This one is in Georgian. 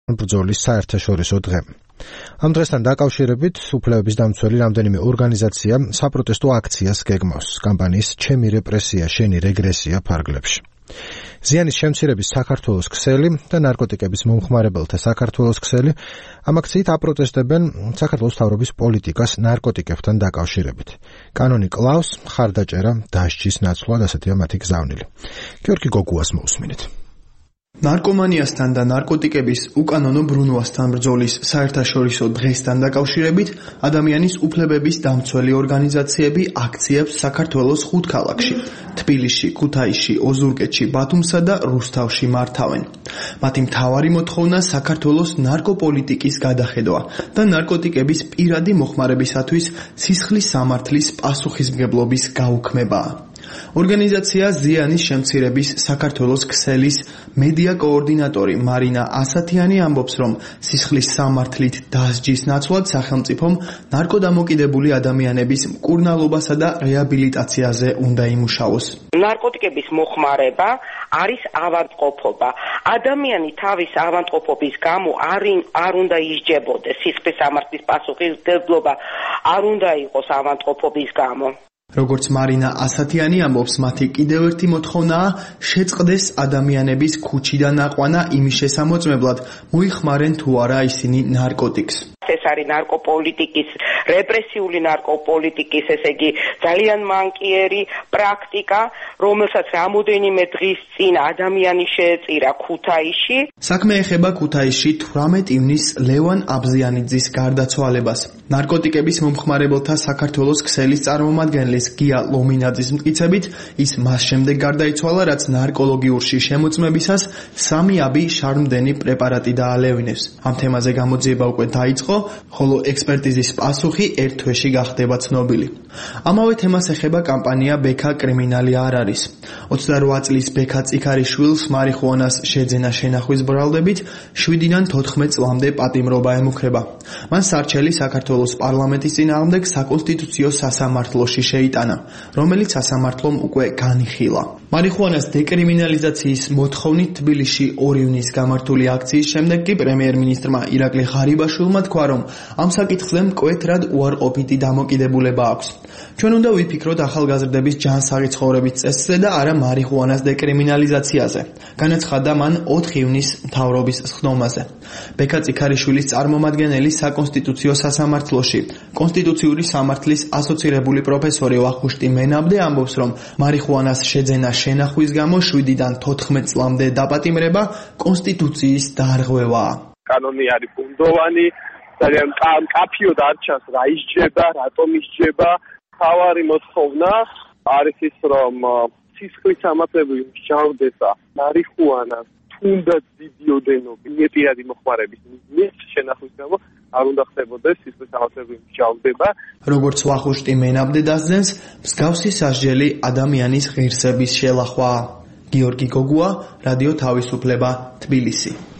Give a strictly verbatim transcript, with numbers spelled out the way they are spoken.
ბრძოლის საერთაშორისო დღე. ამ დღესთან დაკავშირებით უფლებების დამცველი რამდენიმე ორგანიზაცია საპროტესტო აქციას გეგმავს კამპანიის ჩემი რეპრესია, შენი რეგრესია ფარგლებში. ზიანის შემცირების საქართველოს ქსელი და ნარკოტიკების მომხმარებელთა საქართველოს ქსელი ამ აქციით აპროტესტებენ საქართველოს მთავრობის პოლიტიკას ნარკოტიკებთან დაკავშირებით. კანონი კლავს, მხარდაჭერა დასჯის ნაცვლად, ასეთია მათი გზავნილი. გიორგი გოგუას მოусმინეთ. ნარკომანიასთან და ნარკოტიკების უკანონო ბრუნვასთან ბრძოლის საერთაშორისო დღესთან დაკავშირებით ადამიანის უფლებების დამცველი ორგანიზაციები აქციებს საქართველოს ხუთ ქალაქში, თბილისში, ქუთაისში, ოზურგეთში, ბათუმსა და რუსთავში მართავენ. მათი მთავარი მოთხოვნა საქართველოს ნარკოპოლიტიკის გადახედვა და ნარკოტიკების პირადი მოხმარებისათვის სისხლის სამართლის პასუხისმგებლობის გაუქმებაა. ორგანიზაცია ზიანის შემცირების საქართველოს ქსელის მედია კოორდინატორი მარინა ასათიანი ამბობს, რომ სისხლის სამართლით დასჯის ნაცვლად სახელმწიფომ ნარკოდამოკიდებული ადამიანების მკურნალობასა და რეაბილიტაციაზე უნდა იმუშაოს. ნარკოტიკების მოხმარება არის ავადმყოფობა. ადამიანი თავის ავადმყოფობის გამო არ არ უნდა ისჯებოდეს. სისხლის სამართლის პასუხისმგებლობა არ უნდა იყოს ავადმყოფობის გამო. როგორც მარინა ასათიანი ამბობს, მათი კიდევ ერთი მოთხოვნაა შეწყდეს ადამიანების ქუჩიდან აყვანა იმის შესამოწმებლად, მოიხმარენ თუ არა ისინი ნარკოტიკს. ეს არის ნარკოპოლიტიკის, რეპრესიული ნარკოპოლიტიკის, ესე იგი ძალიან მანკიერი პრაქტიკა, რომელსაც რამოდენიმე დღის წინ ადამიანი შეეწირა ქუთაისში. საქმე ეხება ქუთაისში თვრამეტ ივნისს ლევან აბზიანიძის გარდაცვალებას. ნარკოტიკების მომხმარებელთა საქართველოს ქსელის წარმომადგენლის გია ლომინაძის მტკიცებით, ის მას შემდეგ გარდაიცვალა, რაც ნარკოლოგიურში შემოწმებისას სამიაბი შარმდენი პრეპარატი დაალევინებს. ამ თემაზე გამოძიება უკვე დაიწყო, ხოლო ექსპერტიზის პასუხი ერთ თვეში გახდება ცნობილი. ამავე თემას ეხება კამპანია ბექა კრიმინალი არ არის. ოცდარვა წლის ბექა წიქარიშვილს მარიხუანას შეძენა შენახვის ბრალდებით შვიდიდან თოთხმეტ წლამდე პატიმრობა ემუქრება. მან სარჩელი საქართველოს პარლამენტის წინააღმდეგ საკონსტიტუციო სასამართლოში შეიტანა, რომელიც სასამართლომ უკვე განიხილა. მარიხუანას დეკრიმინალიზაციის მოთხოვნით თბილისში ორი ივნის გამართული აქციის შემდეგ კი პრემიერ-მინისტრმა ირაკლი ღარიბაშვილმა თქვა, რომ ამ საკითხზე მკვეთრად უარყოფითი დამოკიდებულება აქვს. ჩვენ უნდა ვიფიქროთ ახალგაზრდების ჯანსაღი ცხოვრების წესზე და არა მარიხუანას დეკრიმინალიზაციაზე, განაცხადა მან ოთხი ივნის მთავრობის სხდომაზე. ბექა წიქარიშვილის წარმომადგენელი საკონსტიტუციო სასამართლოში კონსტიტუციური სამართლის ასოცირებული პროფესორი ვახუშტი მენაბდე ამბობს, რომ მარიხუანას შეძენა შენახვის გამო შვიდიდან თოთხმეტ წლამდე დაპატიმრება კონსტიტუციის დარღვევაა. კანონი არის ბუნდოვანი, ძალიან კაფიოდ არ ჩანს რა ისჯება, რატომ ისჯება. თავარი მოთხოვნა არის ის, რომ სისხლის სამართლები მსჯავრდება მარიხუანას თუნდაც დიდი ოდენობით მეტიადი მოხმარების მიზნით შენახვის გამო არ უნდა ხდებოდეს სისხლის სამართლები მსჯავრდება. როგორც ვახუშტი მენაბდე დასძენს, მსგავსი სასჯელი ადამიანის ღირსების შელახვაა. გიორგი გოგუა, რადიო თავისუფლება, თბილისი.